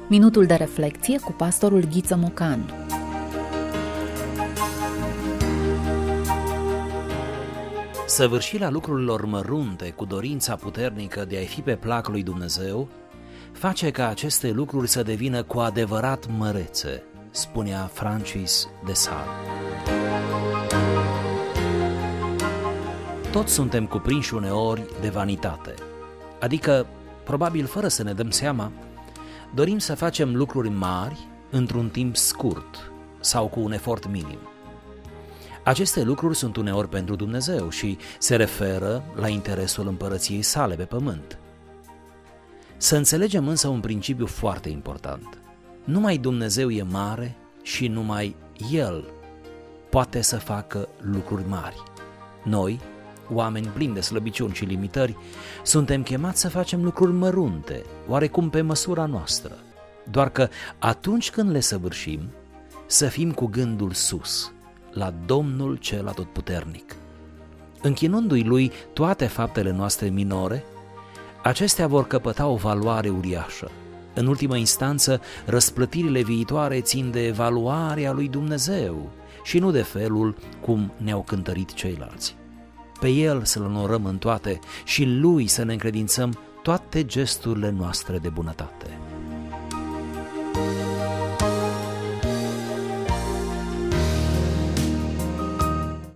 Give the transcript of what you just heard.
Minutul de reflecție cu pastorul Ghiță Mocanu. Săvârșirea lucrurilor mărunte cu dorința puternică de a-i fi pe plac lui Dumnezeu face ca aceste lucruri să devină cu adevărat mărețe, spunea Francis de Sales. Toți suntem cuprinși uneori de vanitate, adică, probabil fără să ne dăm seama, dorim să facem lucruri mari într-un timp scurt sau cu un efort minim. Aceste lucruri sunt uneori pentru Dumnezeu și se referă la interesul împărăției sale pe pământ. Să înțelegem însă un principiu foarte important. Numai Dumnezeu e mare și numai El poate să facă lucruri mari. Noi, oameni plini de slăbiciuni și limitări, suntem chemați să facem lucruri mărunte, oarecum pe măsura noastră, doar că atunci când le săvârșim, să fim cu gândul sus, la Domnul cel atotputernic. Închinându-i Lui toate faptele noastre minore, acestea vor căpăta o valoare uriașă. În ultimă instanță, răsplătirile viitoare țin de evaluarea lui Dumnezeu și nu de felul cum ne-au cântărit ceilalți. Pe El să-L onorăm în toate și Lui să ne încredințăm toate gesturile noastre de bunătate.